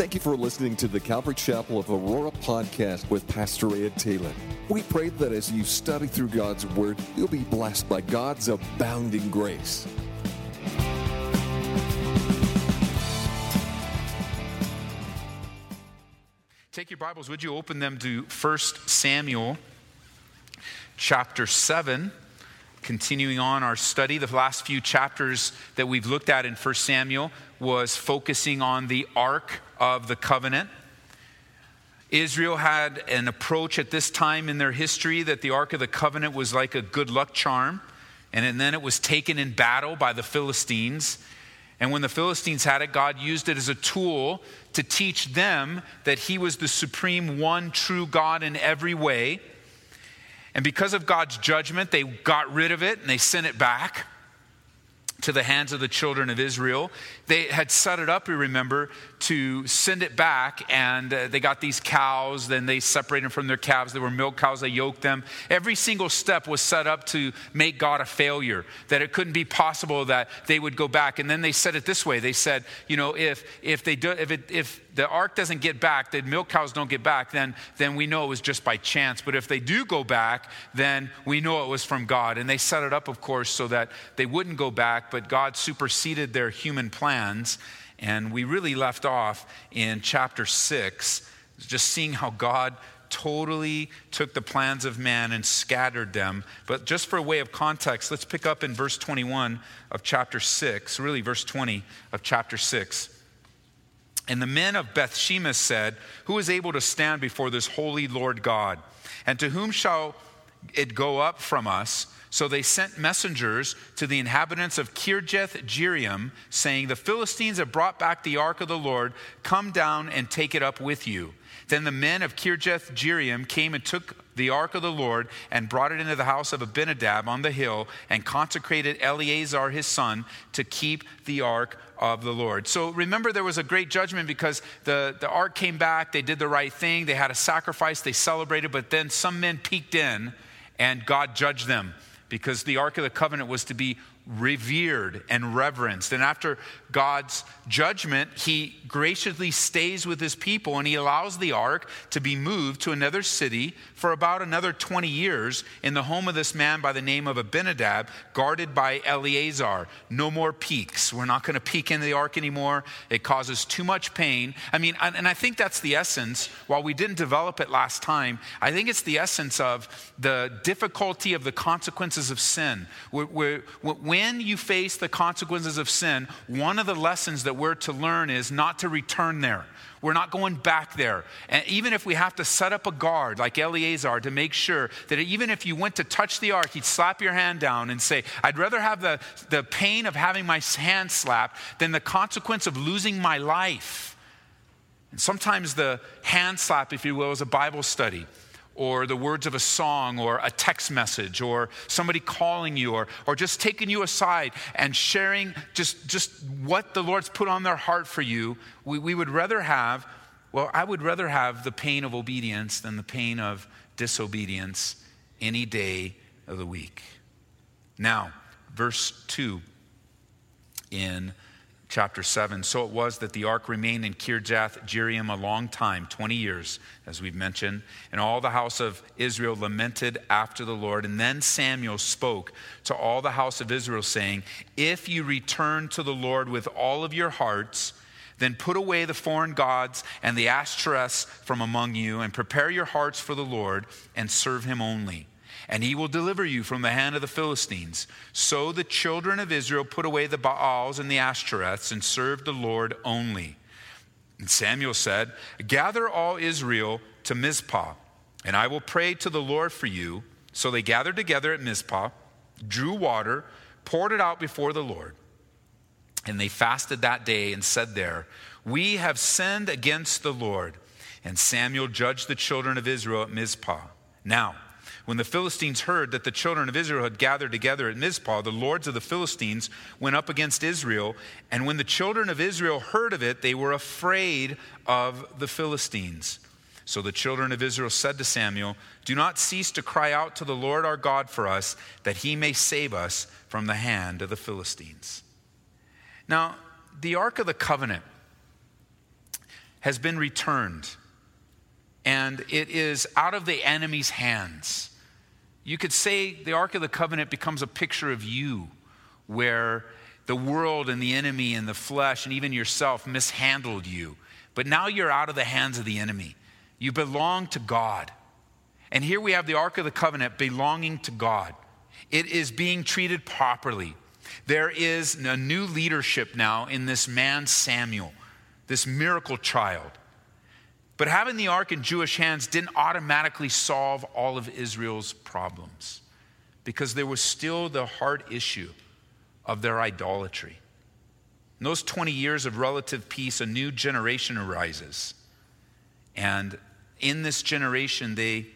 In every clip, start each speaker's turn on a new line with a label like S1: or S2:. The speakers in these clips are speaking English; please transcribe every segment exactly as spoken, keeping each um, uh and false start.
S1: Thank you for listening to the Calvary Chapel of Aurora podcast with Pastor Ed Taylor. We pray that as you study through God's Word, you'll be blessed by God's abounding grace.
S2: Take your Bibles, would you open them to First Samuel chapter seven. Continuing on our study, the last few chapters that we've looked at in First Samuel was focusing on the Ark of the Covenant. Israel had an approach at this time in their history that the Ark of the Covenant was like a good luck charm, and then it was taken in battle by the Philistines. And when the Philistines had it, God used it as a tool to teach them that He was the supreme one true God in every way. And because of God's judgment, they got rid of it and they sent it back to the hands of the children of Israel. They had set it up, you remember, to send it back, and uh, they got these cows, then they separated them from their calves. They were milk cows, they yoked them. Every single step was set up to make God a failure, that it couldn't be possible that they would go back. And then they said it this way. They said, you know, if if they do, if it, if the ark doesn't get back, the milk cows don't get back, then then we know it was just by chance. But if they do go back, then we know it was from God. And they set it up, of course, so that they wouldn't go back, but God superseded their human plans. And we really left off in chapter six, just seeing how God totally took the plans of man and scattered them. But just for a way of context, let's pick up in verse twenty-one of chapter six, really verse twenty of chapter six. And the men of Bethshemesh said, "Who is able to stand before this holy Lord God? And to whom shall it go up from us?" So they sent messengers to the inhabitants of Kirjath-Jearim, saying, "The Philistines have brought back the ark of the Lord. Come down and take it up with you." Then the men of Kirjath-Jearim came and took the ark of the Lord and brought it into the house of Abinadab on the hill and consecrated Eleazar his son to keep the ark of the Lord. So remember, there was a great judgment because the, the ark came back. They did the right thing. They had a sacrifice. They celebrated. But then some men peeked in and God judged them, because the Ark of the Covenant was to be revered and reverenced. And after God's judgment, He graciously stays with His people, and He allows the ark to be moved to another city for about another twenty years in the home of this man by the name of Abinadab, guarded by Eleazar. No more peeks. We're not going to peek into the ark anymore. It causes too much pain. I mean, and I think that's the essence. While we didn't develop it last time, I think it's the essence of the difficulty of the consequences of sin. We're, we're, when you face the consequences of sin, one of the lessons that we're to learn is not to return there. We're not going back there. And even if we have to set up a guard like Eleazar to make sure that even if you went to touch the ark, he'd slap your hand down and say, "I'd rather have the, the pain of having my hand slapped than the consequence of losing my life." And sometimes the hand slap, if you will, is a Bible study, or the words of a song, or a text message, or somebody calling you, or or just taking you aside and sharing just, just what the Lord's put on their heart for you. We, we would rather have, well, I would rather have the pain of obedience than the pain of disobedience any day of the week. Now, verse two in chapter seven. "So it was that the ark remained in Kirjath-Jearim a long time, twenty years, as we've mentioned. And all the house of Israel lamented after the Lord. And then Samuel spoke to all the house of Israel, saying, 'If you return to the Lord with all of your hearts, then put away the foreign gods and the Ashtoreths from among you, and prepare your hearts for the Lord, and serve Him only. And He will deliver you from the hand of the Philistines.' So the children of Israel put away the Baals and the Ashtoreths and served the Lord only. And Samuel said, 'Gather all Israel to Mizpah, and I will pray to the Lord for you.' So they gathered together at Mizpah, drew water, poured it out before the Lord. And they fasted that day and said there, 'We have sinned against the Lord.' And Samuel judged the children of Israel at Mizpah. Now, when the Philistines heard that the children of Israel had gathered together at Mizpah, the lords of the Philistines went up against Israel. And when the children of Israel heard of it, they were afraid of the Philistines. So the children of Israel said to Samuel, 'Do not cease to cry out to the Lord our God for us, that He may save us from the hand of the Philistines.'" Now, the Ark of the Covenant has been returned, and it is out of the enemy's hands. You could say the Ark of the Covenant becomes a picture of you, where the world and the enemy and the flesh and even yourself mishandled you. But now you're out of the hands of the enemy. You belong to God. And here we have the Ark of the Covenant belonging to God. It is being treated properly. There is a new leadership now in this man Samuel, this miracle child. But having the ark in Jewish hands didn't automatically solve all of Israel's problems, because there was still the hard issue of their idolatry. In those twenty years of relative peace, a new generation arises. And in this generation, they,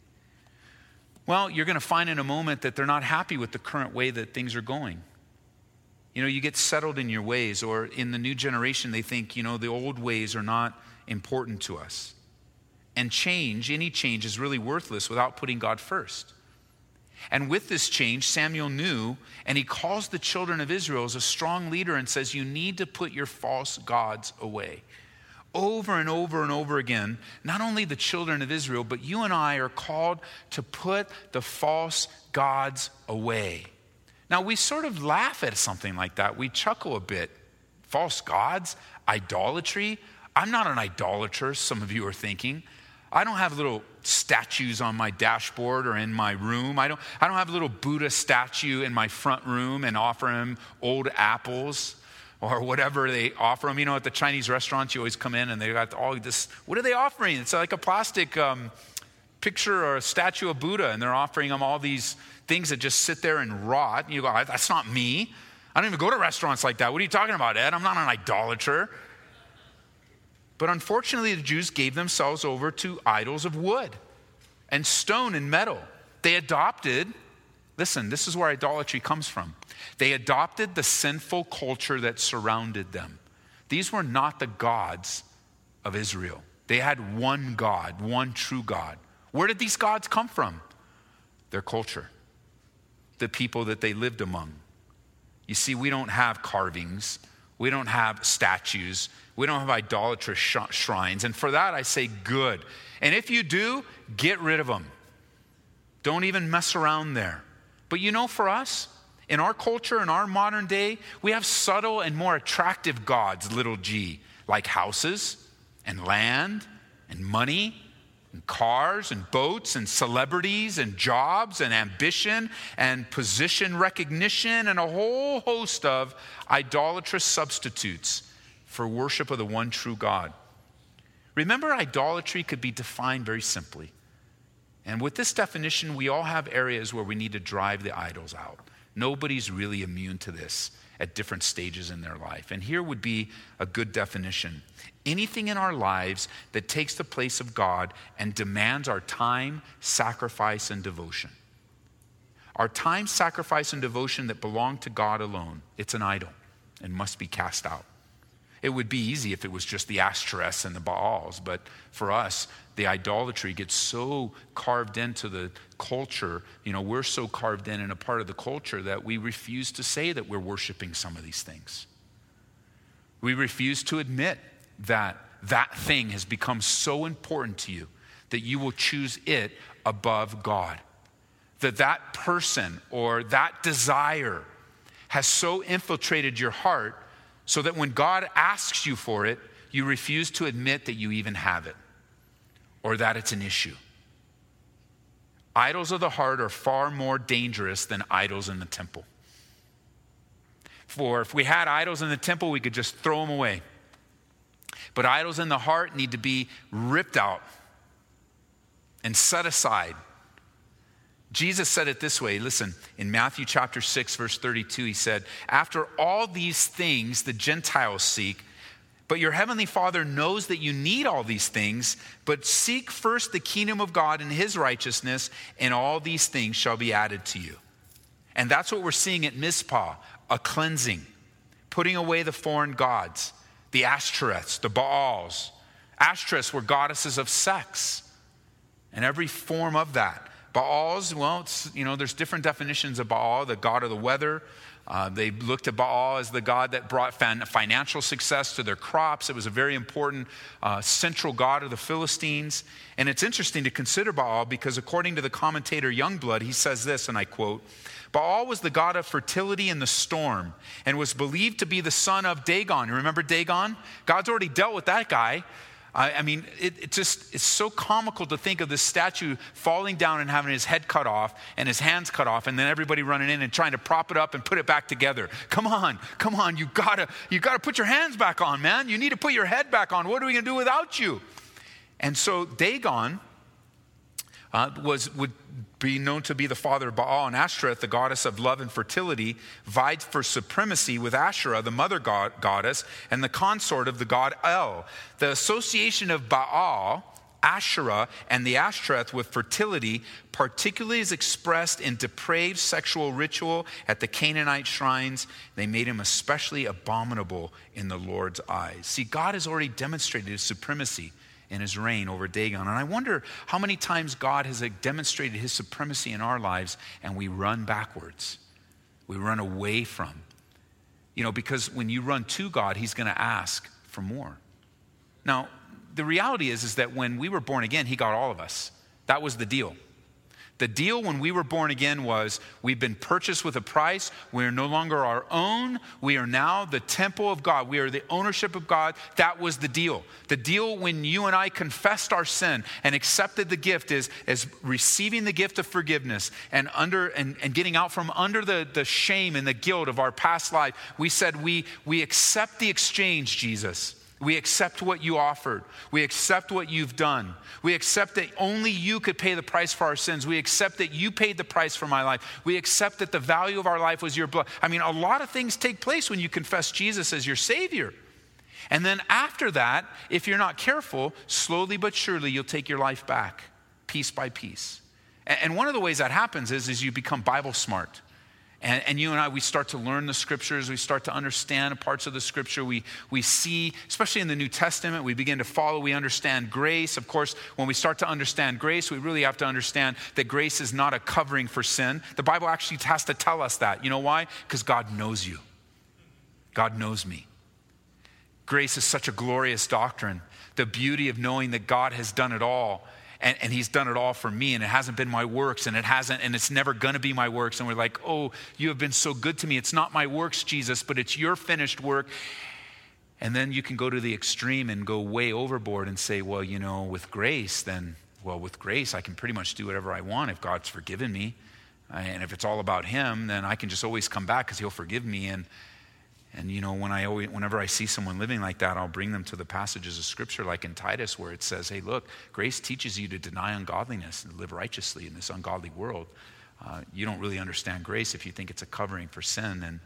S2: well, you're going to find in a moment that they're not happy with the current way that things are going. You know, you get settled in your ways, or in the new generation, they think, you know, the old ways are not important to us. And change, any change, is really worthless without putting God first. And with this change, Samuel knew, and he calls the children of Israel as a strong leader and says, you need to put your false gods away. Over and over and over again, not only the children of Israel, but you and I are called to put the false gods away. Now, we sort of laugh at something like that. We chuckle a bit. False gods? Idolatry? I'm not an idolater, some of you are thinking. I don't have little statues on my dashboard or in my room. I don't, I don't have a little Buddha statue in my front room and offer him old apples or whatever they offer them. You know, at the Chinese restaurants, you always come in and they got all this. What are they offering? It's like a plastic um, picture or a statue of Buddha, and they're offering them all these things that just sit there and rot. And you go, that's not me. I don't even go to restaurants like that. What are you talking about, Ed? I'm not an idolater. But unfortunately, the Jews gave themselves over to idols of wood and stone and metal. They adopted, listen, this is where idolatry comes from. They adopted the sinful culture that surrounded them. These were not the gods of Israel. They had one God, one true God. Where did these gods come from? Their culture, the people that they lived among. You see, we don't have carvings. We don't have statues. We don't have idolatrous sh- shrines. And for that, I say good. And if you do, get rid of them. Don't even mess around there. But you know, for us, in our culture, in our modern day, we have subtle and more attractive gods, little g, like houses and land and money and cars and boats and celebrities and jobs and ambition and position recognition and a whole host of idolatrous substitutes for worship of the one true God. Remember, idolatry could be defined very simply. And with this definition, we all have areas where we need to drive the idols out. Nobody's really immune to this at different stages in their life. And here would be a good definition. Anything in our lives that takes the place of God and demands our time, sacrifice, and devotion. Our time, sacrifice, and devotion that belong to God alone, it's an idol and must be cast out. It would be easy if it was just the Ashtoreths and the Baals, but for us, the idolatry gets so carved into the culture. You know, we're so carved in and a part of the culture that we refuse to say that we're worshiping some of these things. We refuse to admit that that thing has become so important to you that you will choose it above God. That that person or that desire has so infiltrated your heart so that when God asks you for it, you refuse to admit that you even have it or that it's an issue. Idols of the heart are far more dangerous than idols in the temple. For if we had idols in the temple, we could just throw them away. But idols in the heart need to be ripped out and set aside. Jesus said it this way. Listen, in Matthew chapter six, verse thirty-two, he said, after all these things the Gentiles seek, but your heavenly Father knows that you need all these things, but seek first the kingdom of God and his righteousness, and all these things shall be added to you. And that's what we're seeing at Mizpah, a cleansing, putting away the foreign gods, the Ashtoreths, the Baals. Ashtoreths were goddesses of sex and every form of that. Baals, well, it's, you know, there's different definitions of Baal, the god of the weather, Uh, they looked at Baal as the god that brought fan- financial success to their crops. It was a very important uh, central god of the Philistines. And it's interesting to consider Baal because according to the commentator Youngblood, he says this, and I quote, Baal was the god of fertility in the storm and was believed to be the son of Dagon. You remember Dagon? God's already dealt with that guy. I, I mean, it, it just, it's so comical to think of this statue falling down and having his head cut off and his hands cut off and then everybody running in and trying to prop it up and put it back together. Come on, come on, you gotta, you gotta put your hands back on, man. You need to put your head back on. What are we gonna do without you? And so Dagon uh, was would be known to be the father of Baal, and Ashtoreth, the goddess of love and fertility, vied for supremacy with Asherah, the mother god, goddess, and the consort of the god El. The association of Baal, Asherah, and the Ashtoreth with fertility particularly is expressed in depraved sexual ritual at the Canaanite shrines. They made him especially abominable in the Lord's eyes. See, God has already demonstrated his supremacy in his reign over Dagon. And I wonder how many times God has demonstrated his supremacy in our lives and we run backwards. We run away from. You know, because when you run to God, he's going to ask for more. Now, the reality is, is that when we were born again, he got all of us. That was the deal. The deal when we were born again was we've been purchased with a price. We are no longer our own. We are now the temple of God. We are the ownership of God. That was the deal. The deal when you and I confessed our sin and accepted the gift is, is receiving the gift of forgiveness and under and, and getting out from under the, the shame and the guilt of our past life. We said we, we accept the exchange, Jesus. We accept what you offered. We accept what you've done. We accept that only you could pay the price for our sins. We accept that you paid the price for my life. We accept that the value of our life was your blood. I mean, a lot of things take place when you confess Jesus as your Savior. And then after that, if you're not careful, slowly but surely you'll take your life back, piece by piece. And one of the ways that happens is, is you become Bible smart. And, and you and I, we start to learn the scriptures. We start to understand parts of the scripture. We, we see, especially in the New Testament, we begin to follow. We understand grace. Of course, when we start to understand grace, we really have to understand that grace is not a covering for sin. The Bible actually has to tell us that. You know why? Because God knows you. God knows me. Grace is such a glorious doctrine. The beauty of knowing that God has done it all. And, and he's done it all for me, and it hasn't been my works, and it hasn't, and it's never going to be my works. And we're like, oh, you have been so good to me. It's not my works, Jesus, but it's your finished work. And then you can go to the extreme and go way overboard and say, well, you know, with grace, then, well, with grace, I can pretty much do whatever I want if God's forgiven me. And if it's all about him, then I can just always come back because he'll forgive me. And And, you know, when I always, whenever I see someone living like that, I'll bring them to the passages of Scripture like in Titus where it says, hey, look, grace teaches you to deny ungodliness and live righteously in this ungodly world. Uh, you don't really understand grace if you think it's a covering for sin. And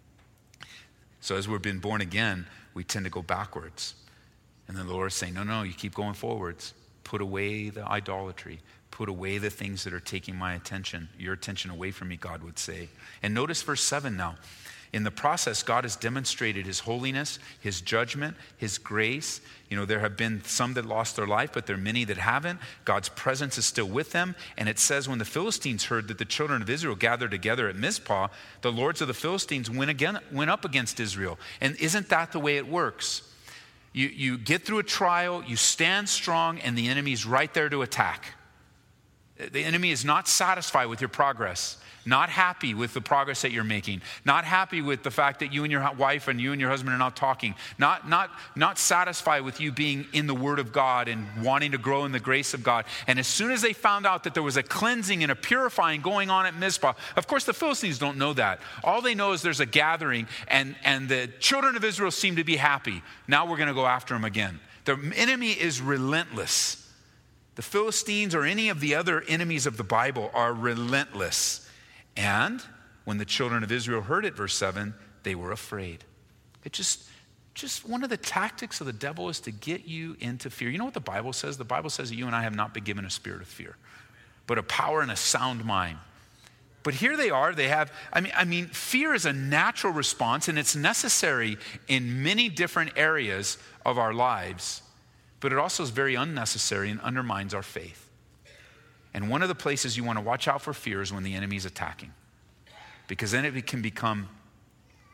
S2: so as we've been born again, we tend to go backwards. And then the Lord is saying, no, no, you keep going forwards. Put away the idolatry. Put away the things that are taking my attention, your attention away from me, God would say. And notice verse seven now. In the process, God has demonstrated his holiness, his judgment, his grace. You know, there have been some that lost their life, but there are many that haven't. God's presence is still with them. And it says when the Philistines heard that the children of Israel gathered together at Mizpah, the lords of the Philistines went again, went up against Israel. And isn't that the way it works? You, you get through a trial, you stand strong, and the enemy's right there to attack. The enemy is not satisfied with your progress. Not happy with the progress that you're making. Not happy with the fact that you and your wife and you and your husband are not talking. Not, not, not satisfied with you being in the Word of God and wanting to grow in the grace of God. And as soon as they found out that there was a cleansing and a purifying going on at Mizpah, of course the Philistines don't know that. All they know is there's a gathering and, and the children of Israel seem to be happy. Now we're going to go after them again. The enemy is relentless. The Philistines or any of the other enemies of the Bible are relentless. And when the children of Israel heard it, verse seven, they were afraid. It just, just one of the tactics of the devil is to get you into fear. You know what the Bible says? The Bible says that you and I have not been given a spirit of fear, but a power and a sound mind. But here they are, they have, I mean, I mean, fear is a natural response and it's necessary in many different areas of our lives, but it also is very unnecessary and undermines our faith. And one of the places you want to watch out for fear is when the enemy is attacking. Because then it can become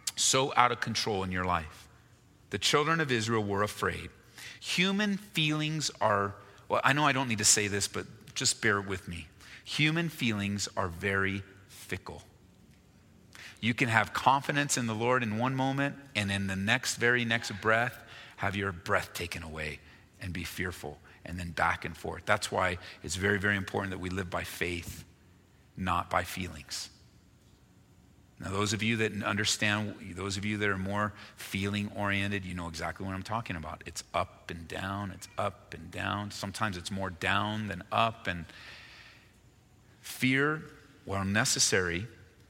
S2: so out of control in your life. The children of Israel were afraid. Human feelings are, well, I know I don't need to say this, but just bear with me. Human feelings are very fickle. You can have confidence in the Lord in one moment, and in the next, very next breath, have your breath taken away and be fearful, and then back and forth. That's why it's very, very important that we live by faith, not by feelings. Now, those of you that understand, those of you that are more feeling oriented, you know exactly what I'm talking about. It's up and down, it's up and down. Sometimes it's more down than up. And fear, while necessary,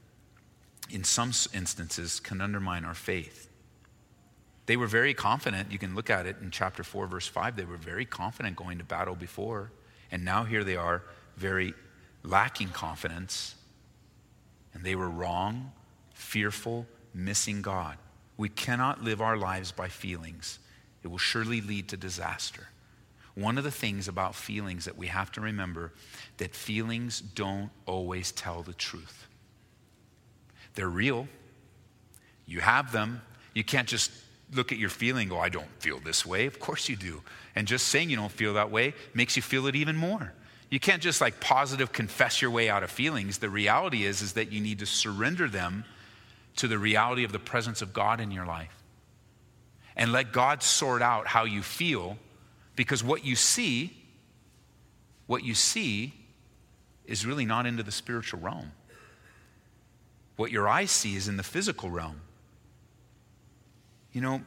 S2: in some instances can undermine our faith. They were very confident. You can look at it in chapter four, verse five. They were very confident going to battle before. And now here they are, very lacking confidence. And they were wrong, fearful, missing God. We cannot live our lives by feelings. It will surely lead to disaster. One of the things about feelings that we have to remember, that feelings don't always tell the truth. They're real. You have them. You can't just look at your feeling and go, I don't feel this way. Of course you do. And just saying you don't feel that way makes you feel it even more. You can't just like positive confess your way out of feelings. The reality is, is that you need to surrender them to the reality of the presence of God in your life. And let God sort out how you feel, because what you see, what you see is really not into the spiritual realm. What your eyes see is in the physical realm. You know,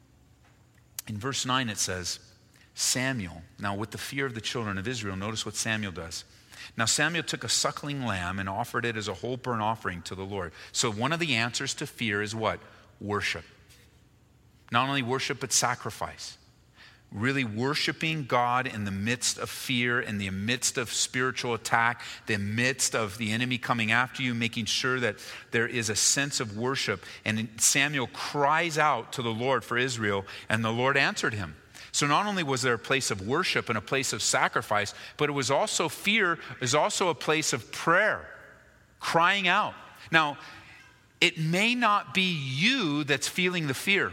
S2: in verse nine it says, Samuel, now with the fear of the children of Israel, notice what Samuel does. Now Samuel took a suckling lamb and offered it as a whole burnt offering to the Lord. So one of the answers to fear is what? Worship. Not only worship, but sacrifice. Really worshiping God in the midst of fear, in the midst of spiritual attack, the midst of the enemy coming after you, making sure that there is a sense of worship. And Samuel cries out to the Lord for Israel, and the Lord answered him. So not only was there a place of worship and a place of sacrifice, but it was also fear, is also a place of prayer, crying out. Now, it may not be you that's feeling the fear.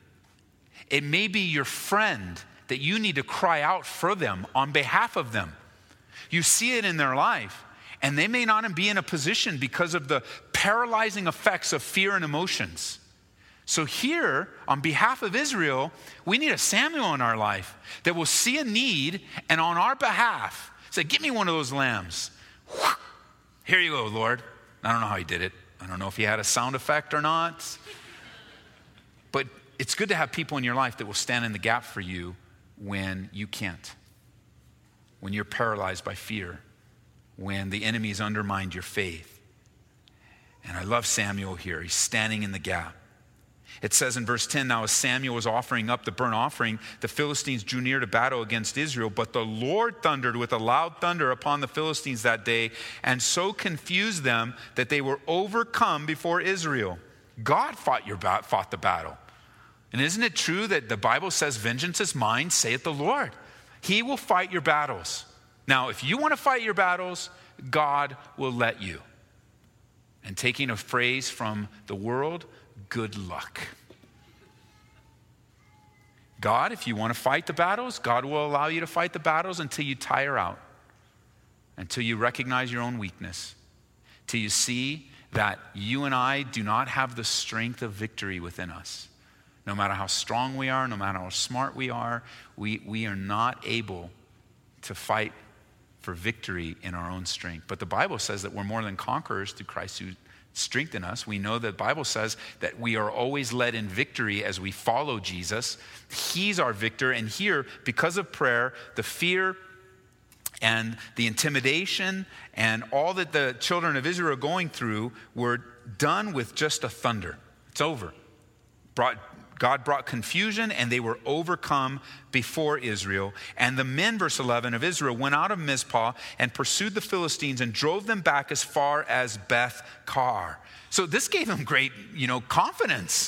S2: It may be your friend that you need to cry out for them on behalf of them. You see it in their life, and they may not be in a position because of the paralyzing effects of fear and emotions. So here, on behalf of Israel, we need a Samuel in our life that will see a need and on our behalf say, give me one of those lambs. Here you go, Lord. I don't know how he did it. I don't know if he had a sound effect or not. But it's good to have people in your life that will stand in the gap for you when you can't, when you're paralyzed by fear, when the enemy's undermined your faith. And I love Samuel here. He's standing in the gap. It says in verse ten, now as Samuel was offering up the burnt offering, the Philistines drew near to battle against Israel, but the Lord thundered with a loud thunder upon the Philistines that day, and so confused them that they were overcome before Israel. God fought, your, fought the battle. And isn't it true that the Bible says, vengeance is mine, saith the Lord. He will fight your battles. Now, if you want to fight your battles, God will let you. And taking a phrase from the world, good luck. God, if you want to fight the battles, God will allow you to fight the battles until you tire out, until you recognize your own weakness, till you see that you and I do not have the strength of victory within us. No matter how strong we are, no matter how smart we are, we, we are not able to fight for victory in our own strength. But the Bible says that we're more than conquerors through Christ who strengthen us. We know that the Bible says that we are always led in victory as we follow Jesus. He's our victor. And here, because of prayer, the fear and the intimidation and all that the children of Israel are going through were done with just a thunder. It's over. Brought God brought confusion, and they were overcome before Israel. And the men, verse eleven, of Israel went out of Mizpah and pursued the Philistines and drove them back as far as Beth Kar. So this gave them great, you know, confidence.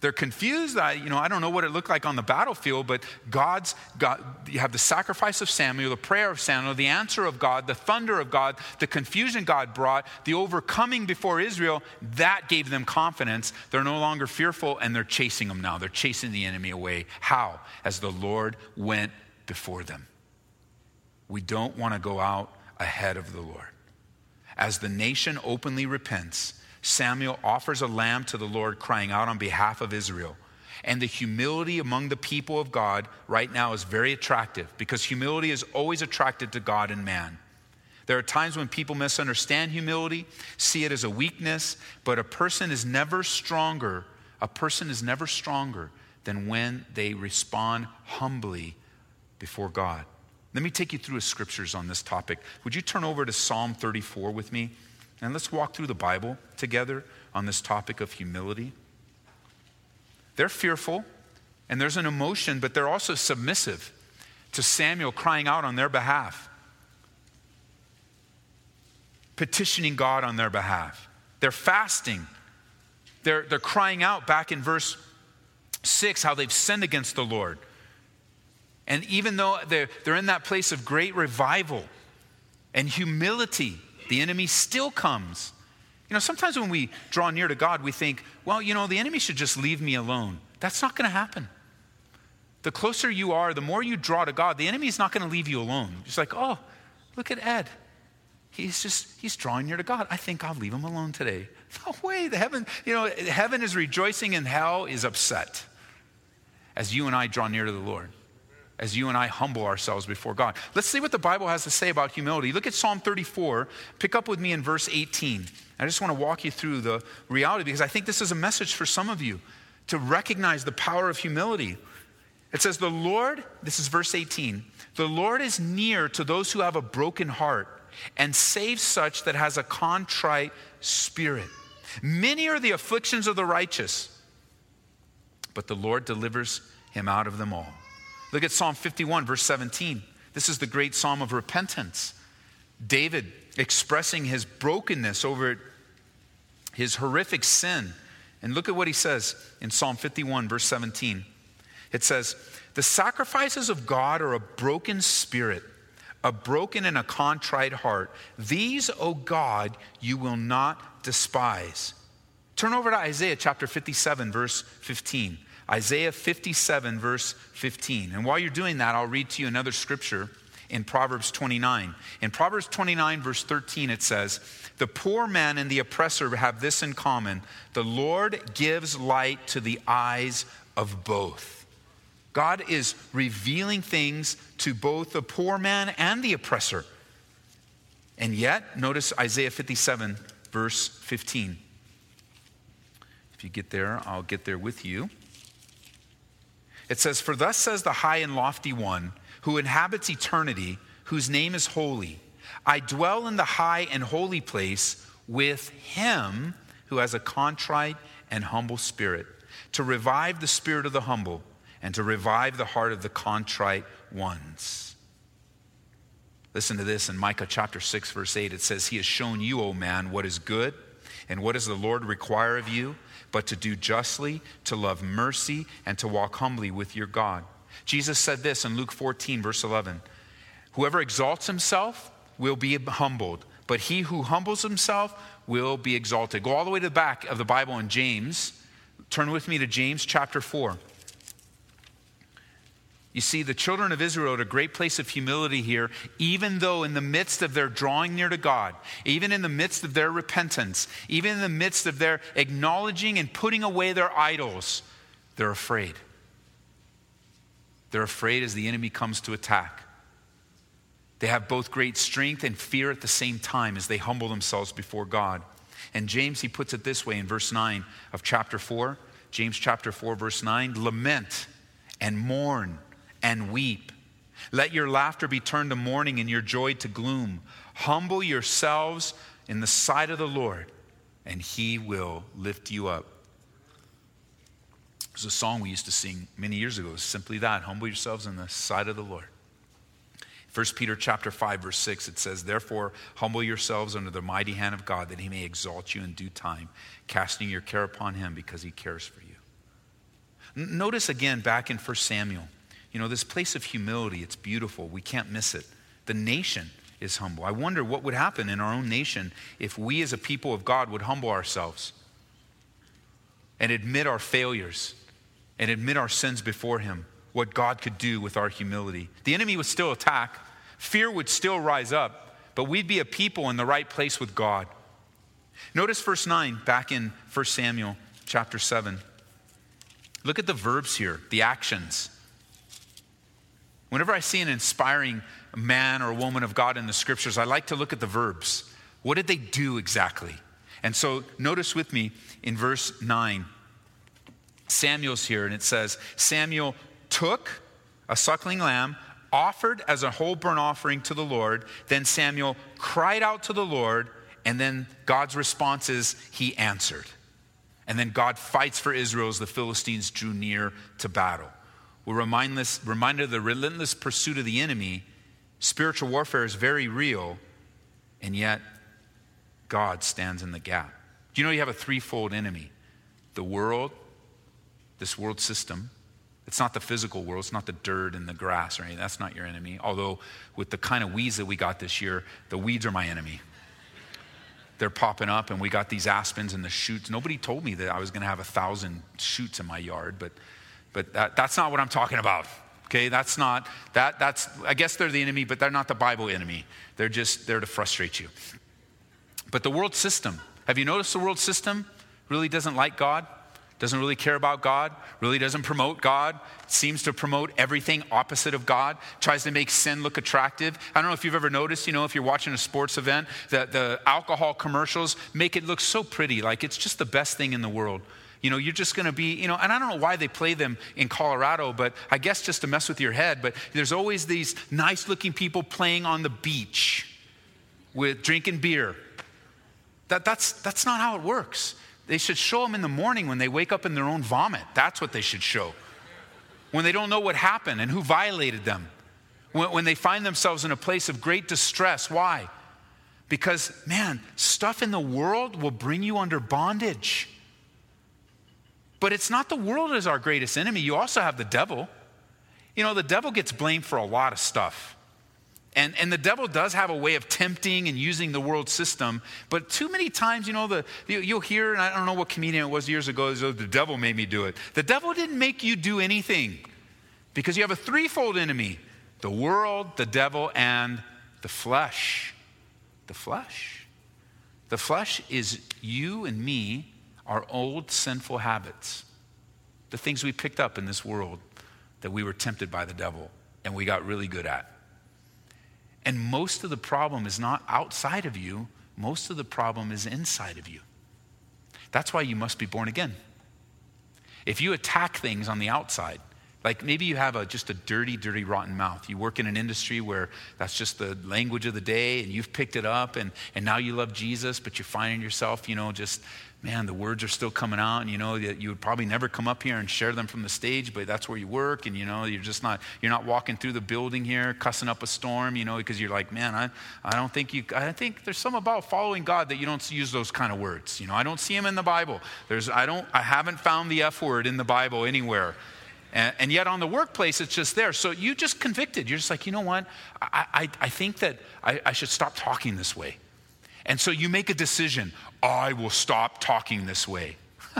S2: They're confused. I, you know, I don't know what it looked like on the battlefield, but God's got, you have the sacrifice of Samuel, the prayer of Samuel, the answer of God, the thunder of God, the confusion God brought, the overcoming before Israel. That gave them confidence. They're no longer fearful, and they're chasing them now. They're chasing the enemy away. How? As the Lord went before them. We don't want to go out ahead of the Lord. As the nation openly repents, Samuel offers a lamb to the Lord, crying out on behalf of Israel. And the humility among the people of God right now is very attractive, because humility is always attracted to God and man. There are times when people misunderstand humility, see it as a weakness, but a person is never stronger. A person is never stronger than when they respond humbly before God. Let me take you through the scriptures on this topic. Would you turn over to Psalm thirty-four with me? And let's walk through the Bible together on this topic of humility. They're fearful, and there's an emotion, but they're also submissive to Samuel crying out on their behalf, petitioning God on their behalf. They're fasting. They're, they're crying out back in verse six how they've sinned against the Lord. And even though they're, they're in that place of great revival and humility, the enemy still comes. You know, sometimes when we draw near to God, we think, well, you know, the enemy should just leave me alone. That's not going to happen. The closer you are, the more you draw to God, the enemy is not going to leave you alone. Just like, oh, look at Ed. He's just, he's drawing near to God. I think I'll leave him alone today. No way. The heaven, you know, heaven is rejoicing and hell is upset as you and I draw near to the Lord, as you and I humble ourselves before God. Let's see what the Bible has to say about humility. Look at Psalm thirty-four. Pick up with me in verse eighteen. I just want to walk you through the reality, because I think this is a message for some of you to recognize the power of humility. It says, the Lord, this is verse eighteen, the Lord is near to those who have a broken heart and saves such that has a contrite spirit. Many are the afflictions of the righteous, but the Lord delivers him out of them all. Look at Psalm fifty-one, verse seventeen. This is the great psalm of repentance. David expressing his brokenness over his horrific sin. And look at what he says in Psalm fifty-one, verse seventeen. It says, the sacrifices of God are a broken spirit, a broken and a contrite heart. These, O God, you will not despise. Turn over to Isaiah chapter fifty-seven, verse fifteen. Isaiah fifty-seven, verse fifteen. And while you're doing that, I'll read to you another scripture in Proverbs twenty-nine. In Proverbs twenty-nine, verse thirteen, it says, the poor man and the oppressor have this in common. The Lord gives light to the eyes of both. God is revealing things to both the poor man and the oppressor. And yet, notice Isaiah fifty-seven, verse fifteen. If you get there, I'll get there with you. It says, for thus says the high and lofty one, who inhabits eternity, whose name is holy. I dwell in the high and holy place with him who has a contrite and humble spirit, to revive the spirit of the humble and to revive the heart of the contrite ones. Listen to this in Micah chapter six, verse eight. It says, he has shown you, O man, what is good, and what does the Lord require of you? But to do justly, to love mercy, and to walk humbly with your God. Jesus said this in Luke fourteen, verse eleven. Whoever exalts himself will be humbled, but he who humbles himself will be exalted. Go all the way to the back of the Bible in James. Turn with me to James chapter four. You see, the children of Israel are at a great place of humility here, even though in the midst of their drawing near to God, even in the midst of their repentance, even in the midst of their acknowledging and putting away their idols, they're afraid. They're afraid as the enemy comes to attack. They have both great strength and fear at the same time as they humble themselves before God. And James, he puts it this way in verse nine of chapter four. James chapter four, verse nine. Lament and mourn and weep. Let your laughter be turned to mourning and your joy to gloom. Humble yourselves in the sight of the Lord, and he will lift you up. There's a song we used to sing many years ago. It's simply that. Humble yourselves in the sight of the Lord. First Peter chapter five, verse six, it says, therefore, humble yourselves under the mighty hand of God, that he may exalt you in due time, casting your care upon him because he cares for you. N- Notice again back in First Samuel, you know, this place of humility, it's beautiful. We can't miss it. The nation is humble. I wonder what would happen in our own nation if we as a people of God would humble ourselves and admit our failures and admit our sins before him, what God could do with our humility. The enemy would still attack. Fear would still rise up, but we'd be a people in the right place with God. Notice verse nine back in First Samuel chapter seven. Look at the verbs here, the actions. Whenever I see an inspiring man or woman of God in the scriptures, I like to look at the verbs. What did they do exactly? And so notice with me in verse nine, Samuel's here, and it says, Samuel took a suckling lamb, offered as a whole burnt offering to the Lord. Then Samuel cried out to the Lord, and then God's response is, he answered. And then God fights for Israel as the Philistines drew near to battle. We're reminded of the relentless pursuit of the enemy. Spiritual warfare is very real, and yet God stands in the gap. Do you know you have a threefold enemy? The world, this world system. It's not the physical world. It's not the dirt and the grass or anything. That's not your enemy. Although with the kind of weeds that we got this year, the weeds are my enemy. They're popping up, and we got these aspens and the shoots. Nobody told me that I was going to have a thousand shoots in my yard, but but that, that's not what I'm talking about. Okay, that's not that. That's I guess they're the enemy, but they're not the Bible enemy. They're just there to frustrate you. But the world system. Have you noticed the world system really doesn't like God? Doesn't really care about God, really doesn't promote God, seems to promote everything opposite of God, tries to make sin look attractive. I don't know if you've ever noticed, you know, if you're watching a sports event, that the alcohol commercials make it look so pretty, like it's just the best thing in the world. You know, you're just going to be, you know, and I don't know why they play them in Colorado, but I guess just to mess with your head, but there's always these nice looking people playing on the beach with drinking beer. That, that's, that's not how it works. They should show them in the morning when they wake up in their own vomit. That's what they should show. When they don't know what happened and who violated them. When, when they find themselves in a place of great distress. Why? Because, man, stuff in the world will bring you under bondage. But it's not the world as our greatest enemy. You also have the devil. You know, the devil gets blamed for a lot of stuff. And and the devil does have a way of tempting and using the world system. But too many times, you know, the you, you'll hear, and I don't know what comedian it was years ago, so the devil made me do it. The devil didn't make you do anything. Because you have a threefold enemy. The world, the devil, and the flesh. The flesh. The flesh is you and me, our old sinful habits. The things we picked up in this world that we were tempted by the devil and we got really good at. And most of the problem is not outside of you. Most of the problem is inside of you. That's why you must be born again. If you attack things on the outside, like maybe you have a, just a dirty, dirty, rotten mouth. You work in an industry where that's just the language of the day and you've picked it up and, and now you love Jesus, but you're finding yourself, you know, just, man, the words are still coming out and you know that you would probably never come up here and share them from the stage, but that's where you work and you know, you're just not, you're not walking through the building here cussing up a storm, you know, because you're like, man, I, I don't think you, I think there's some about following God that you don't use those kind of words. You know, I don't see them in the Bible. There's, I don't, I haven't found the F word in the Bible anywhere. And, and yet on the workplace, it's just there. So you just convicted. You're just like, you know what? I, I, I think that I, I should stop talking this way. And so you make a decision. I will stop talking this way.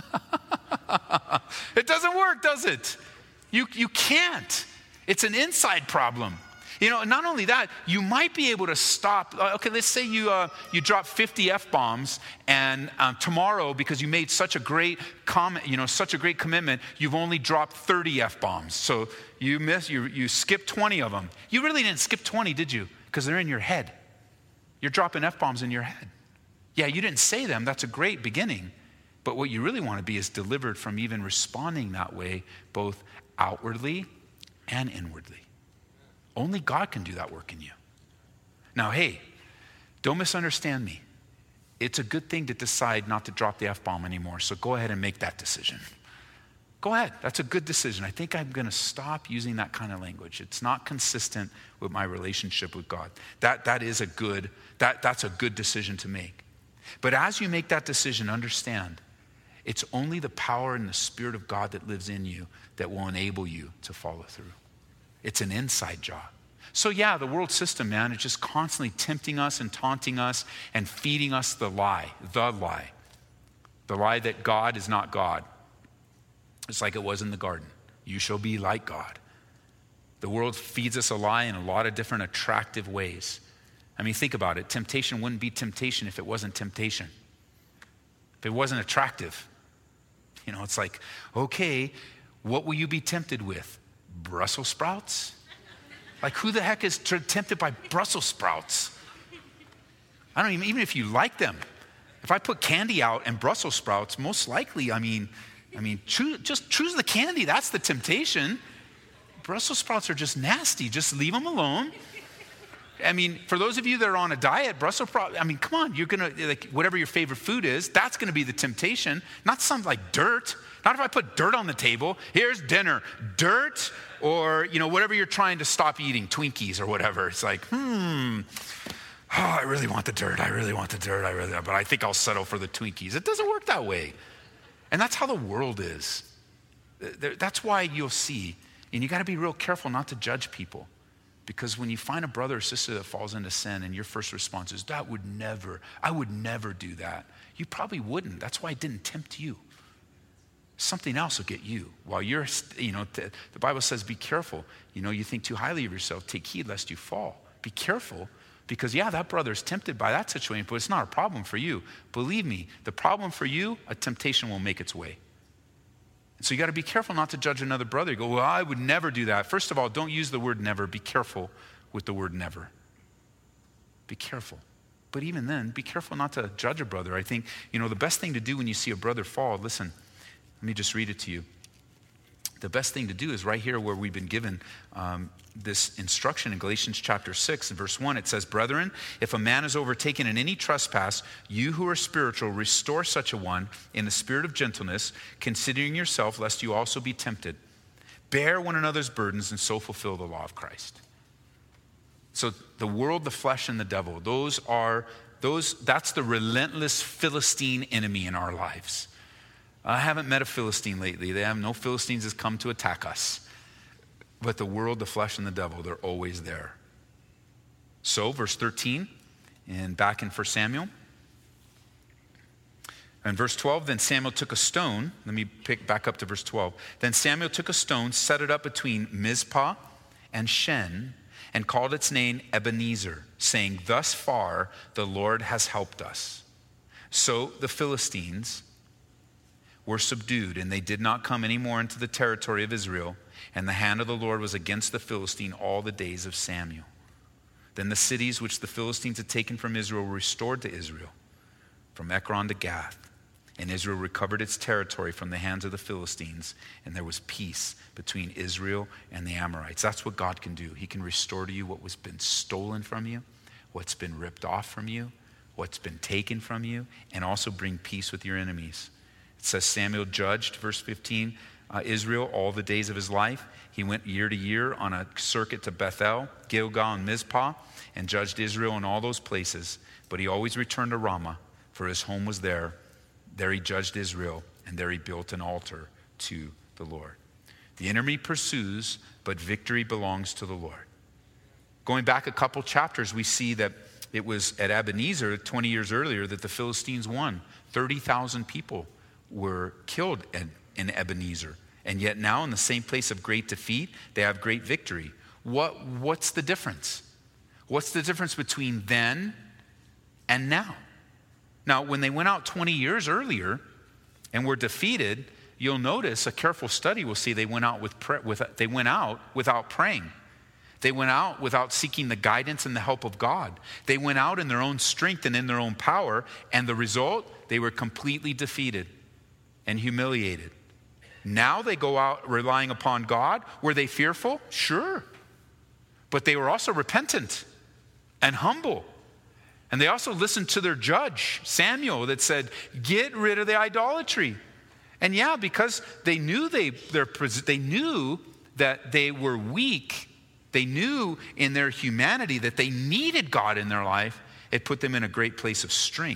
S2: It doesn't work, does it? You, you can't. It's an inside problem. You know, not only that, you might be able to stop. Okay, let's say you uh, you drop fifty F-bombs, and um, tomorrow, because you made such a great comment, you know, such a great commitment, you've only dropped thirty F-bombs. So you miss, you you skip twenty of them. You really didn't skip twenty, did you? Because they're in your head. You're dropping F-bombs in your head. Yeah, you didn't say them. That's a great beginning. But what you really want to be is delivered from even responding that way, both outwardly and inwardly. Only God can do that work in you. Now, hey, don't misunderstand me. It's a good thing to decide not to drop the F-bomb anymore, so go ahead and make that decision. Go ahead. That's a good decision. I think I'm going to stop using that kind of language. It's not consistent with my relationship with God. That, that is a good, that, that's a good decision to make. But as you make that decision, understand, It's only the power and the Spirit of God that lives in you that will enable you to follow through. It's an inside job. So yeah, the world system, man, is just constantly tempting us and taunting us and feeding us the lie, the lie. The lie that God is not God. It's like it was in the garden. You shall be like God. The world feeds us a lie in a lot of different attractive ways. I mean, think about it. Temptation wouldn't be temptation if it wasn't temptation. If it wasn't attractive. You know, it's like, okay, what will you be tempted with? Brussels sprouts? Like, who the heck is t- tempted by Brussels sprouts? I don't even, even if you like them. If I put candy out and Brussels sprouts, most likely, I mean, I mean, choo- just choose the candy. That's the temptation. Brussels sprouts are just nasty. Just leave them alone. I mean, for those of you that are on a diet, Brussels sprouts, I mean, come on, you're going to, like, whatever your favorite food is, that's going to be the temptation. Not something like dirt. Not if I put dirt on the table. Here's dinner. Dirt or, you know, whatever you're trying to stop eating, Twinkies or whatever. It's like, hmm, oh, I really want the dirt. I really want the dirt. I really, but I think I'll settle for the Twinkies. It doesn't work that way. And that's how the world is. That's why you'll see, and you got to be real careful not to judge people. Because when you find a brother or sister that falls into sin and your first response is, that would never, I would never do that. You probably wouldn't. That's why it didn't tempt you. Something else will get you. While you're, you know, the Bible says, be careful. You know, you think too highly of yourself. Take heed lest you fall. Be careful because, yeah, that brother is tempted by that situation, but it's not a problem for you. Believe me, the problem for you, a temptation will make its way. And so you got to be careful not to judge another brother. You go, well, I would never do that. First of all, don't use the word never. Be careful with the word never. Be careful. But even then, be careful not to judge a brother. I think, you know, the best thing to do when you see a brother fall, listen, let me just read it to you. The best thing to do is right here where we've been given um, this instruction in Galatians chapter six and verse one. It says, brethren, if a man is overtaken in any trespass, you who are spiritual, restore such a one in the spirit of gentleness, considering yourself, lest you also be tempted. Bear one another's burdens and so fulfill the law of Christ. So the world, the flesh, and the devil, those are, those. that's the relentless Philistine enemy in our lives. I haven't met a Philistine lately. They have no Philistines has come to attack us. But the world, the flesh, and the devil, they're always there. So, verse thirteen, and back in First Samuel. And verse twelve, then Samuel took a stone. Let me pick back up to verse twelve. Then Samuel took a stone, set it up between Mizpah and Shen, and called its name Ebenezer, saying, thus far the Lord has helped us. So the Philistines were subdued, and they did not come any more into the territory of Israel, and the hand of the Lord was against the Philistine all the days of Samuel. Then the cities which the Philistines had taken from Israel were restored to Israel, from Ekron to Gath, and Israel recovered its territory from the hands of the Philistines, and there was peace between Israel and the Amorites. That's what God can do. He can restore to you what was been stolen from you, what's been ripped off from you, what's been taken from you, and also bring peace with your enemies. It says Samuel judged, verse fifteen, uh, Israel all the days of his life. He went year to year on a circuit to Bethel, Gilgal, and Mizpah, and judged Israel in all those places. But he always returned to Ramah, for his home was there. There he judged Israel, and there he built an altar to the Lord. The enemy pursues, but victory belongs to the Lord. Going back a couple chapters, we see that it was at Ebenezer twenty years earlier that the Philistines won. thirty thousand people were killed in Ebenezer. And yet now in the same place of great defeat, they have great victory. What, what's the difference? What's the difference between then and now? Now, when they went out twenty years earlier and were defeated, you'll notice a careful study will see they went out with, with they went out without praying. They went out without seeking the guidance and the help of God. They went out in their own strength and in their own power, and the result, they were completely defeated and humiliated. Now they go out relying upon God. Were they fearful? Sure. But they were also repentant and humble. And they also listened to their judge, Samuel, that said, get rid of the idolatry. And yeah, because they knew they, their, they knew that they were weak, they knew in their humanity that they needed God in their life, it put them in a great place of strength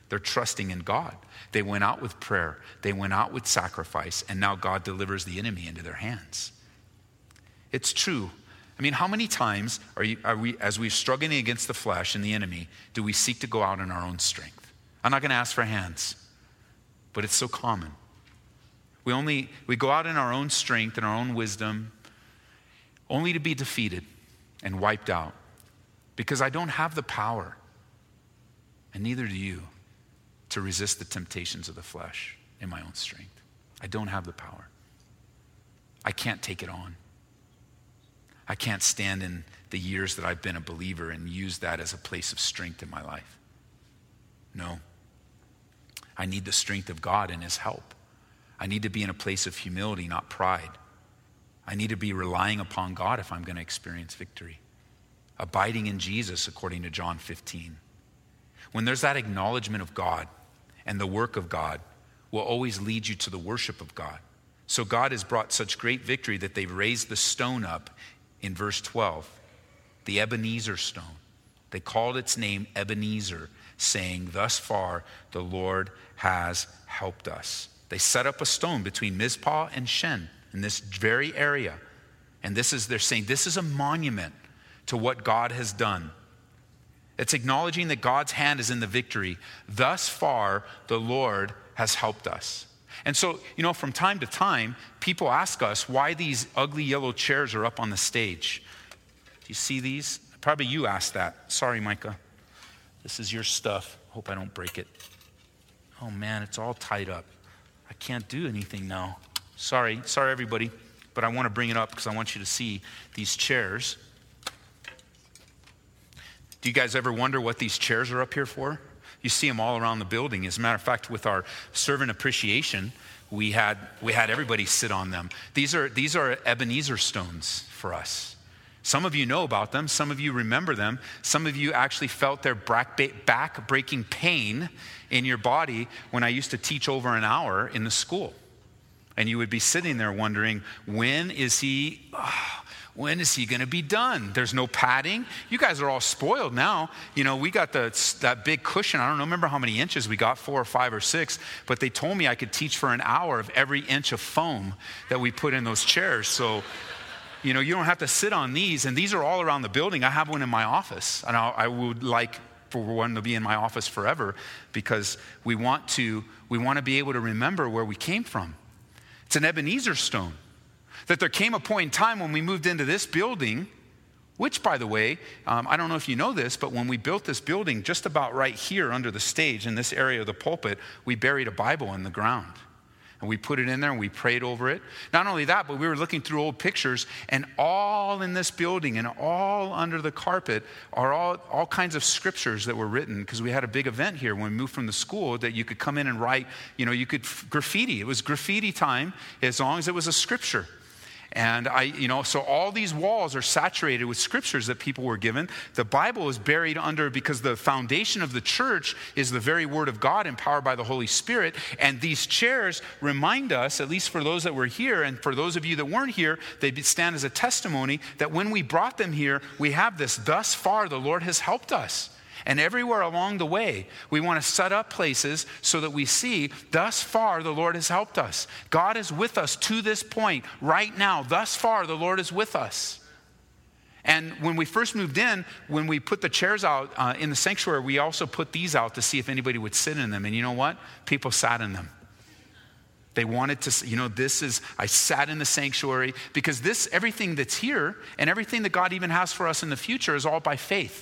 S2: They're trusting in God. They went out with prayer. They went out with sacrifice, and now God delivers the enemy into their hands. It's true. I mean, how many times are, you, are we, as we're struggling against the flesh and the enemy, do we seek to go out in our own strength? I'm not going to ask for hands, but it's so common. We only, we go out in our own strength and our own wisdom, only to be defeated and wiped out. Because I don't have the power, and neither do you, to resist the temptations of the flesh in my own strength. I don't have the power. I can't take it on. I can't stand in the years that I've been a believer and use that as a place of strength in my life. No. I need the strength of God and his help. I need to be in a place of humility, not pride. I need to be relying upon God if I'm going to experience victory. Abiding in Jesus, according to John fifteen. When there's that acknowledgement of God and the work of God, will always lead you to the worship of God. So God has brought such great victory that they've raised the stone up in verse twelve, the Ebenezer stone. They called its name Ebenezer, saying, thus far the Lord has helped us. They set up a stone between Mizpah and Shen in this very area. And this is, they're saying, this is a monument to what God has done. It's acknowledging that God's hand is in the victory. Thus far, the Lord has helped us. And so, you know, from time to time, people ask us why these ugly yellow chairs are up on the stage. Do you see these? Probably you asked that. Sorry, Micah. This is your stuff. Hope I don't break it. Oh man, it's all tied up. I can't do anything now. Sorry, sorry everybody. But I want to bring it up because I want you to see these chairs. Do you guys ever wonder what these chairs are up here for? You see them all around the building. As a matter of fact, with our servant appreciation, we had we had everybody sit on them. These are these are Ebenezer stones for us. Some of you know about them. Some of you remember them. Some of you actually felt their back-breaking pain in your body when I used to teach over an hour in the school. And you would be sitting there wondering, when is he... Oh, when is he going to be done? There's no padding. You guys are all spoiled now. You know, we got the, that big cushion. I don't remember how many inches we got, four or five or six, but they told me I could teach for an hour of every inch of foam that we put in those chairs. So, you know, you don't have to sit on these, and these are all around the building. I have one in my office, and I, I would like for one to be in my office forever because we want to, we want to be able to remember where we came from. It's an Ebenezer stone. That there came a point in time when we moved into this building, which, by the way, um, I don't know if you know this, but when we built this building, just about right here under the stage in this area of the pulpit, we buried a Bible in the ground. And we put it in there and we prayed over it. Not only that, but we were looking through old pictures, and all in this building and all under the carpet are all, all kinds of scriptures that were written, because we had a big event here when we moved from the school that you could come in and write, you know, you could graffiti. It was graffiti time as long as it was a scripture. And I, you know, so all these walls are saturated with scriptures that people were given. The Bible is buried under, because the foundation of the church is the very word of God empowered by the Holy Spirit. And these chairs remind us, at least for those that were here, and for those of you that weren't here, they stand as a testimony that when we brought them here, we have this, thus far the Lord has helped us. And everywhere along the way, we want to set up places so that we see, thus far, the Lord has helped us. God is with us to this point, right now. Thus far, the Lord is with us. And when we first moved in, when we put the chairs out uh, in the sanctuary, we also put these out to see if anybody would sit in them. And you know what? People sat in them. They wanted to, you know, this is, I sat in the sanctuary, because this, everything that's here and everything that God even has for us in the future is all by faith.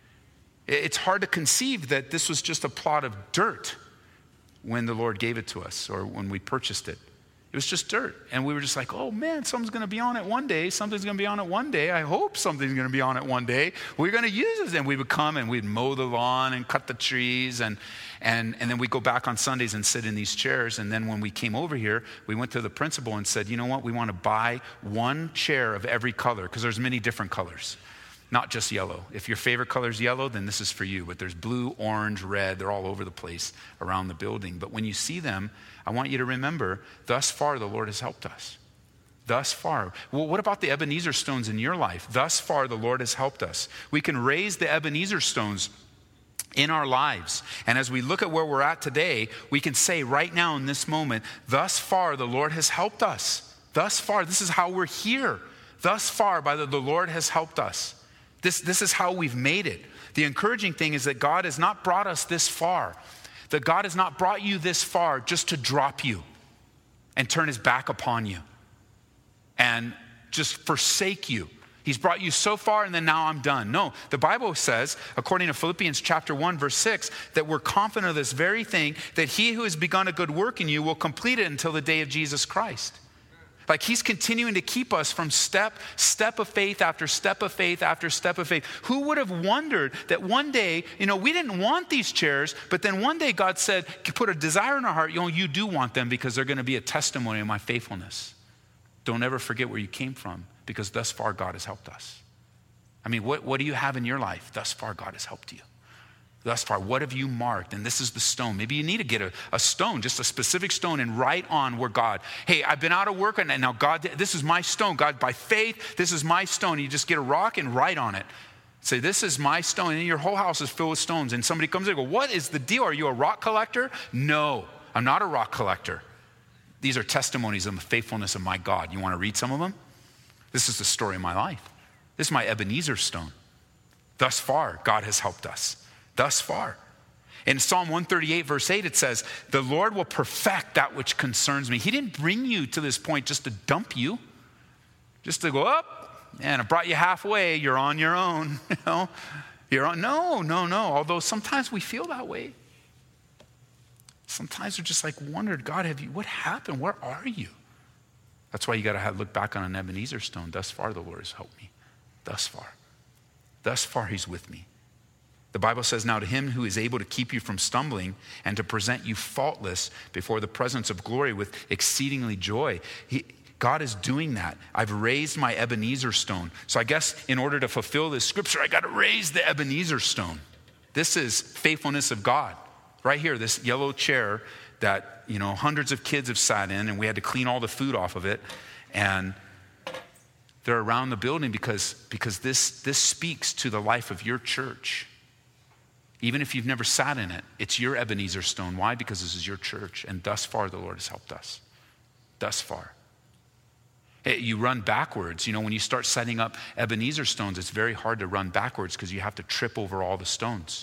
S2: It's hard to conceive that this was just a plot of dirt when the Lord gave it to us or when we purchased it. It was just dirt. And we were just like, oh man, something's going to be on it one day. Something's going to be on it one day. I hope something's going to be on it one day. We're going to use it. And we would come and we'd mow the lawn and cut the trees. And, and, and then we'd go back on Sundays and sit in these chairs. And then when we came over here, we went to the principal and said, you know what? We want to buy one chair of every color, because there's many different colors. Not just yellow. If your favorite color is yellow, then this is for you. But there's blue, orange, red. They're all over the place around the building. But when you see them, I want you to remember, thus far the Lord has helped us. Thus far. Well, what about the Ebenezer stones in your life? Thus far the Lord has helped us. We can raise the Ebenezer stones in our lives. And as we look at where we're at today, we can say right now in this moment, thus far the Lord has helped us. Thus far, this is how we're here. Thus far, by the, the Lord has helped us. This, this is how we've made it. The encouraging thing is that God has not brought us this far. That God has not brought you this far just to drop you and turn his back upon you and just forsake you. He's brought you so far and then now I'm done. No, the Bible says, according to Philippians chapter one, verse six, that we're confident of this very thing, that he who has begun a good work in you will complete it until the day of Jesus Christ. Like he's continuing to keep us from step, step of faith after step of faith after step of faith. Who would have wondered that one day, you know, we didn't want these chairs, but then one day God said, put a desire in our heart, you know, you do want them because they're going to be a testimony of my faithfulness. Don't ever forget where you came from, because thus far God has helped us. I mean, what, what do you have in your life? Thus far God has helped you. Thus far, what have you marked? And this is the stone. Maybe you need to get a, a stone, just a specific stone, and write on where God, hey, I've been out of work, and now God, this is my stone. God, by faith, this is my stone. You just get a rock and write on it. Say, this is my stone. And your whole house is filled with stones. And somebody comes in and goes, what is the deal? Are you a rock collector? No, I'm not a rock collector. These are testimonies of the faithfulness of my God. You want to read some of them? This is the story of my life. This is my Ebenezer stone. Thus far, God has helped us. Thus far. In Psalm one thirty-eight, verse eight, it says, the Lord will perfect that which concerns me. He didn't bring you to this point just to dump you, just to go up, and I brought you halfway, you're on your own. You know, you're on. No, no, no. Although sometimes we feel that way. Sometimes we're just like wondered, God, have you, what happened? Where are you? That's why you got to look back on an Ebenezer stone. Thus far, the Lord has helped me. Thus far. Thus far, he's with me. The Bible says, now to him who is able to keep you from stumbling and to present you faultless before the presence of glory with exceedingly joy. He, God is doing that. I've raised my Ebenezer stone. So I guess in order to fulfill this scripture, I got to raise the Ebenezer stone. This is faithfulness of God. Right here, this yellow chair that, you know, hundreds of kids have sat in, and we had to clean all the food off of it. And they're around the building because, because this, this speaks to the life of your church. Even if you've never sat in it, it's your Ebenezer stone. Why? Because this is your church. And thus far, the Lord has helped us. Thus far. You run backwards. You know, when you start setting up Ebenezer stones, it's very hard to run backwards because you have to trip over all the stones.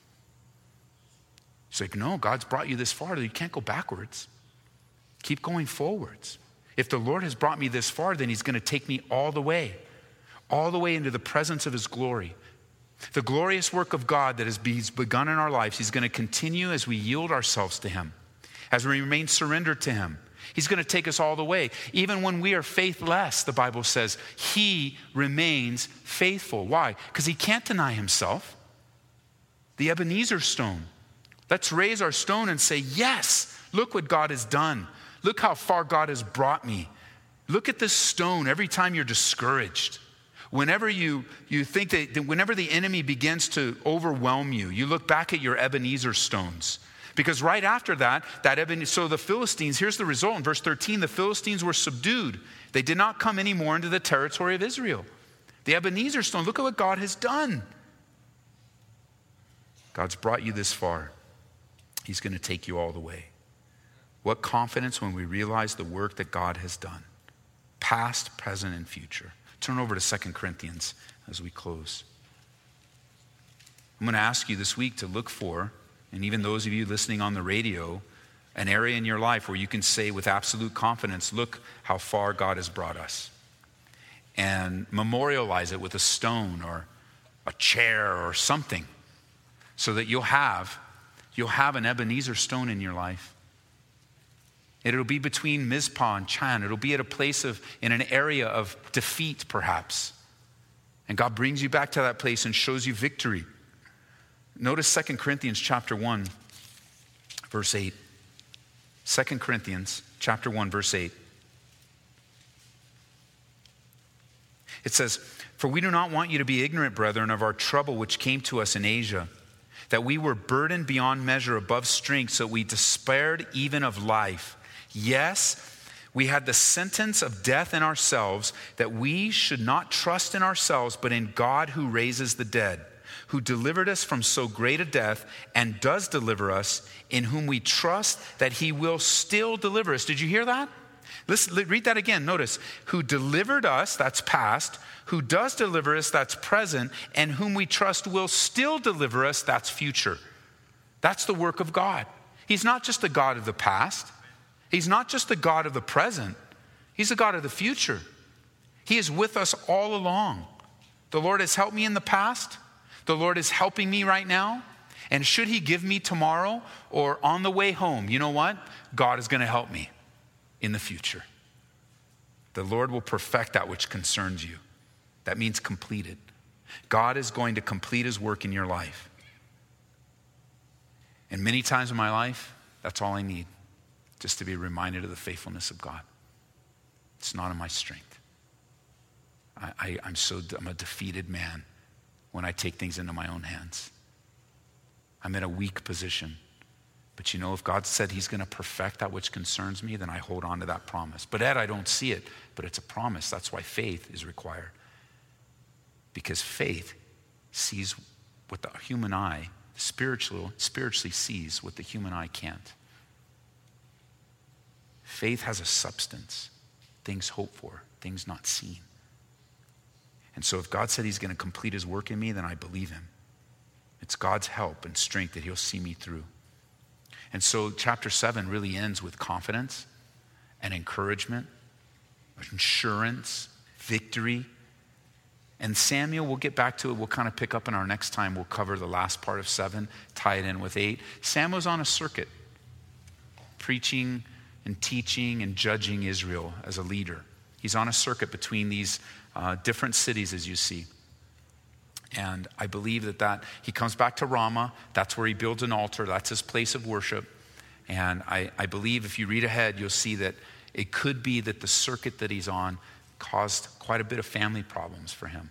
S2: It's like, no, God's brought you this far. You can't go backwards. Keep going forwards. If the Lord has brought me this far, then he's going to take me all the way, all the way into the presence of his glory. The glorious work of God that has begun in our lives, he's going to continue as we yield ourselves to him, as we remain surrendered to him. He's going to take us all the way. Even when we are faithless, the Bible says, he remains faithful. Why? Because he can't deny himself. The Ebenezer stone. Let's raise our stone and say, yes, look what God has done. Look how far God has brought me. Look at this stone every time you're discouraged. Whenever you, you think that, whenever the enemy begins to overwhelm you, you look back at your Ebenezer stones. Because right after that, that Ebenezer, so the Philistines, here's the result. In verse thirteen, the Philistines were subdued. They did not come anymore into the territory of Israel. The Ebenezer stone, look at what God has done. God's brought you this far. He's going to take you all the way. What confidence when we realize the work that God has done. Past, present, and future. Turn over to Second Corinthians as we close. I'm going to ask you this week to look for, and even those of you listening on the radio, an area in your life where you can say with absolute confidence, look how far God has brought us. And memorialize it with a stone or a chair or something so that you'll have You'll have an Ebenezer stone in your life. It'll be between Mizpah and Chan. It'll be at a place of, in an area of defeat perhaps. And God brings you back to that place and shows you victory. Notice Second Corinthians chapter one, verse eight. Second Corinthians chapter one, verse eight. It says, for we do not want you to be ignorant, brethren, of our trouble which came to us in Asia, that we were burdened beyond measure above strength, so we despaired even of life. Yes, we had the sentence of death in ourselves, that we should not trust in ourselves, but in God who raises the dead, who delivered us from so great a death and does deliver us, in whom we trust that he will still deliver us. Did you hear that? Listen, read that again. Notice, who delivered us, that's past, who does deliver us, that's present, and whom we trust will still deliver us, that's future. That's the work of God. He's not just the God of the past. He's not just the God of the present. He's the God of the future. He is with us all along. The Lord has helped me in the past. The Lord is helping me right now. And should he give me tomorrow or on the way home, you know what? God is going to help me in the future. The Lord will perfect that which concerns you. That means completed. God is going to complete his work in your life. And many times in my life, that's all I need, just to be reminded of the faithfulness of God. It's not in my strength. I, I, I'm so I'm a defeated man when I take things into my own hands. I'm in a weak position. But you know, if God said he's going to perfect that which concerns me, then I hold on to that promise. But Ed, I don't see it, but it's a promise. That's why faith is required. Because faith sees what the human eye, spiritual, spiritually sees what the human eye can't. Faith has a substance, things hoped for, things not seen. And so if God said he's going to complete his work in me, then I believe him. It's God's help and strength that he'll see me through. And so chapter seven really ends with confidence and encouragement, assurance, victory. And Samuel, we'll get back to it. We'll kind of pick up in our next time. We'll cover the last part of seven, tie it in with eight. Samuel's on a circuit, preaching and teaching and judging Israel as a leader. He's on a circuit between these uh, different cities, as you see. And I believe that, that he comes back to Ramah. That's where he builds an altar. That's his place of worship. And I, I believe if you read ahead, you'll see that it could be that the circuit that he's on caused quite a bit of family problems for him.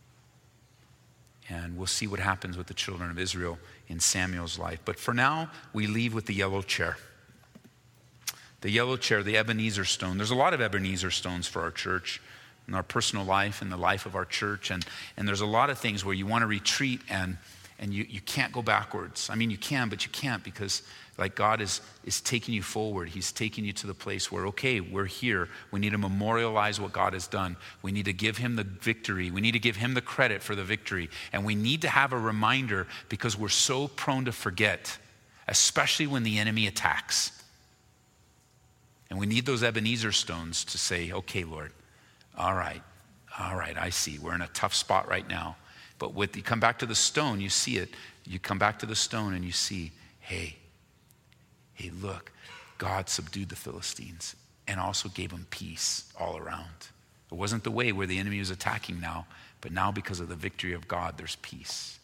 S2: And we'll see what happens with the children of Israel in Samuel's life. But for now, we leave with the yellow chair. The yellow chair, the Ebenezer stone. There's a lot of Ebenezer stones for our church, in our personal life, in the life of our church. And, and there's a lot of things where you want to retreat and, and you, you can't go backwards. I mean, you can, but you can't, because like God is, is taking you forward. He's taking you to the place where, okay, we're here. We need to memorialize what God has done. We need to give him the victory. We need to give him the credit for the victory. And we need to have a reminder, because we're so prone to forget, especially when the enemy attacks. And we need those Ebenezer stones to say, okay, Lord, all right, all right, I see. We're in a tough spot right now. But with you come back to the stone, you see it. You come back to the stone and you see, hey, hey, look, God subdued the Philistines and also gave them peace all around. It wasn't the way where the enemy was attacking now, but now because of the victory of God, there's peace.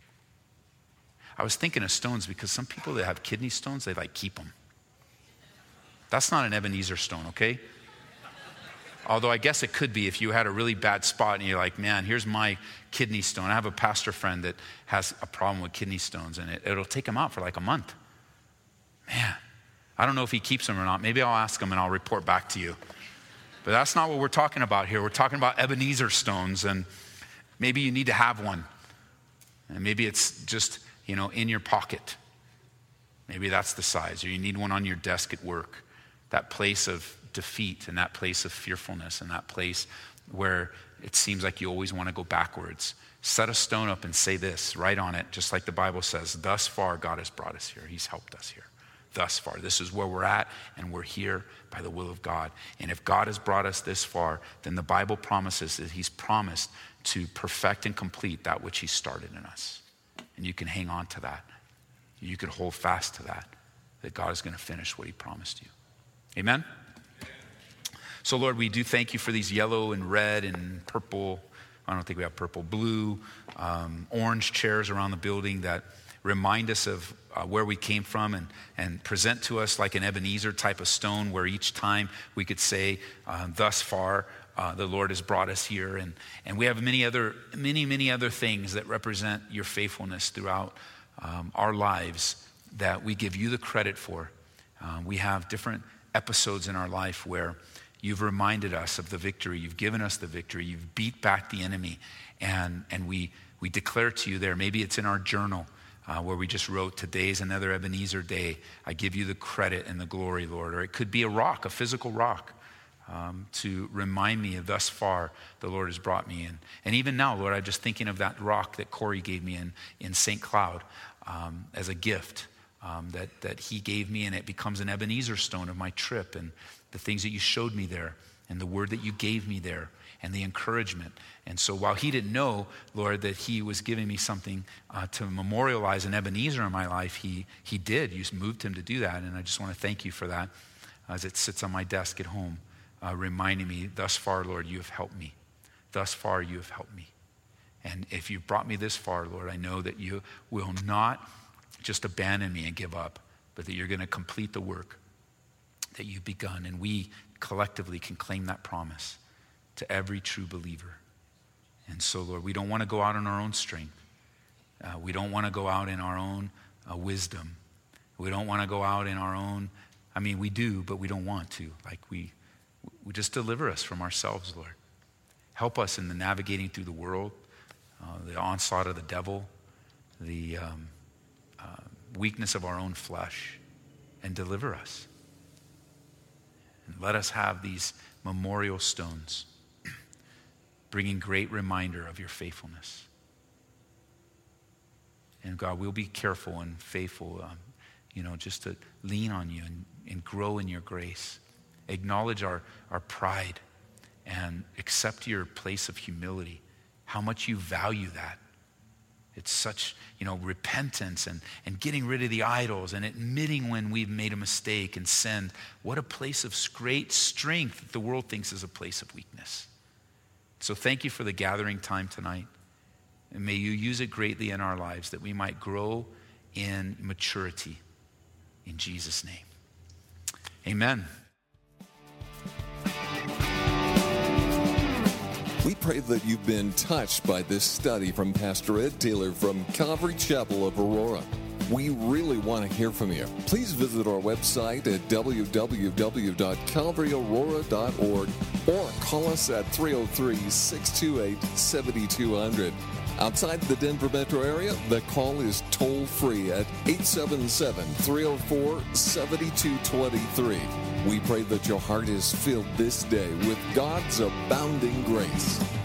S2: I was thinking of stones because some people that have kidney stones, they like keep them. That's not an Ebenezer stone, okay? Although I guess it could be if you had a really bad spot and you're like, man, here's my kidney stone. I have a pastor friend that has a problem with kidney stones, and it, it'll take him out for like a month. Man, I don't know if he keeps them or not. Maybe I'll ask him and I'll report back to you. But that's not what we're talking about here. We're talking about Ebenezer stones, and maybe you need to have one. And maybe it's just, you know, in your pocket. Maybe that's the size. Or you need one on your desk at work. That place of defeat and that place of fearfulness and that place where it seems like you always want to go backwards. Set a stone up and say this, write on it, just like the Bible says, thus far God has brought us here. He's helped us here. Thus far. This is where we're at, and we're here by the will of God. And if God has brought us this far, then the Bible promises that he's promised to perfect and complete that which he started in us. And you can hang on to that. You can hold fast to that, that God is going to finish what he promised you. Amen? So, Lord, we do thank you for these yellow and red and purple, I don't think we have purple, blue, um, orange chairs around the building that remind us of uh, where we came from and, and present to us like an Ebenezer type of stone where each time we could say, uh, thus far, uh, the Lord has brought us here. And, and we have many other, many, many other things that represent your faithfulness throughout um, our lives that we give you the credit for. Uh, we have different episodes in our life where You've reminded us of the victory. You've given us the victory. You've beat back the enemy. And, and we, we declare to you there, maybe it's in our journal uh, where we just wrote, today's another Ebenezer day. I give you the credit and the glory, Lord. Or it could be a rock, a physical rock, um, to remind me of thus far the Lord has brought me in. And even now, Lord, I'm just thinking of that rock that Corey gave me in, in Saint Cloud um, as a gift um, that, that he gave me, and it becomes an Ebenezer stone of my trip, and the things that you showed me there, and the word that you gave me there, and the encouragement. And so while he didn't know, Lord, that he was giving me something uh, to memorialize an Ebenezer in my life, he he did. You moved him to do that, and I just want to thank you for that as it sits on my desk at home, uh, reminding me, thus far, Lord, you have helped me. Thus far, you have helped me. And if you've brought me this far, Lord, I know that you will not just abandon me and give up, but that you're going to complete the work that you've begun. And we collectively can claim that promise to every true believer. And so, Lord, we don't want to go out in our own strength. Uh, we don't want to go out in our own uh, wisdom. We don't want to go out in our own, I mean, we do, but we don't want to. Like we, we just deliver us from ourselves, Lord. Help us in the navigating through the world, uh, the onslaught of the devil, the um, uh, weakness of our own flesh, and deliver us. And let us have these memorial stones bringing great reminder of your faithfulness. And God, we'll be careful and faithful, um, you know, just to lean on you and, and grow in your grace. Acknowledge our, our pride and accept your place of humility, how much you value that. It's such, you know, repentance and, and getting rid of the idols and admitting when we've made a mistake and sinned. What a place of great strength that the world thinks is a place of weakness. So thank you for the gathering time tonight. And may you use it greatly in our lives that we might grow in maturity. In Jesus' name. Amen.
S1: We pray that you've been touched by this study from Pastor Ed Taylor from Calvary Chapel of Aurora. We really want to hear from you. Please visit our website at w w w dot calvary aurora dot org or call us at three oh three, six two eight, seven two zero zero. Outside the Denver metro area, the call is toll-free at eight seven seven, three oh four, seven two two three. We pray that your heart is filled this day with God's abounding grace.